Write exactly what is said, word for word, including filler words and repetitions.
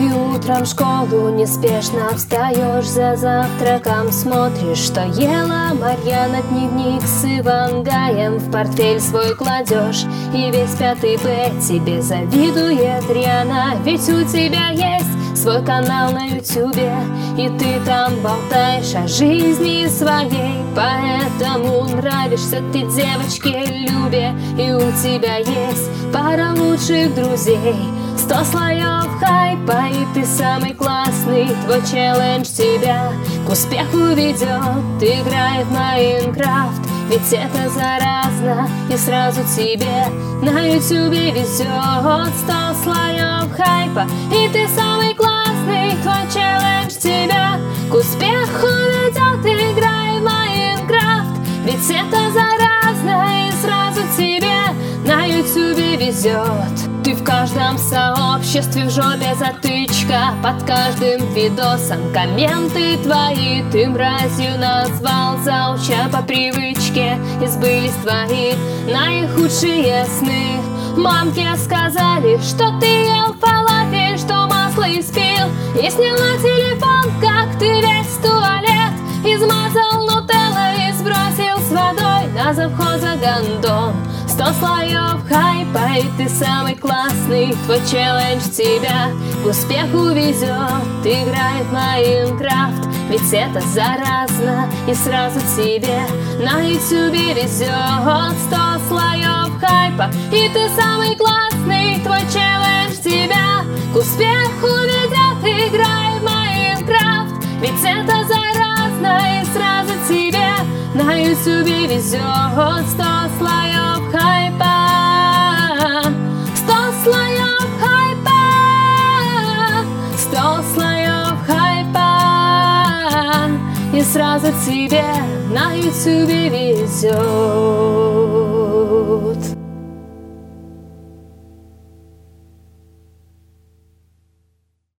Ты утром в школу неспешно встаешь, за завтраком смотришь, что ела Марьяна. Дневник с Ивангаем в портфель свой кладешь, и весь пятый Б тебе завидует рьяно. Ведь у тебя есть свой канал на ютюбе, и ты там болтаешь о жизни своей. Поэтому нравишься ты девочке Любе, и у тебя есть пара лучших друзей. Сто слоев хайпа, и ты самый классный. Твой челлендж тебя к успеху ведет. Играй в Майнкрафт, ведь это заразно, и сразу тебе на ютюбе везет. Сто слоев хайпа, и ты самый классный. Твой челлендж тебя к успеху ведет. Играй в Майнкрафт, ведь это заразно, и сразу тебе на ютюбе везет. Ты в каждом сообществе, в жопе затычка, под каждым видосом комменты твои. Ты мразью назвал зауча по привычке, и сбылись твои наихудшие сны. Мамке сказали, что ты ел фалафель, что масло испил, и сняла телефон, как ты весь в туалет. Измазал нутеллой и сбросил с водой на завхоза гондон. Сто слоев хайпа, и ты самый классный. Твой челлендж тебя к успеху везет. Играй в Майнкрафт, ведь это заразно, и сразу тебе на ютюбе везет. Сто слоев хайпа, и ты самый классный. Твой челлендж тебя к успеху ведет. Играй в Майнкрафт, ведь это заразно, и сразу тебе на ютюбе везет. Сто слоев хайпа, сто слоев хайпа, сто слоев хайпа, и сразу тебе на ютюбе везет.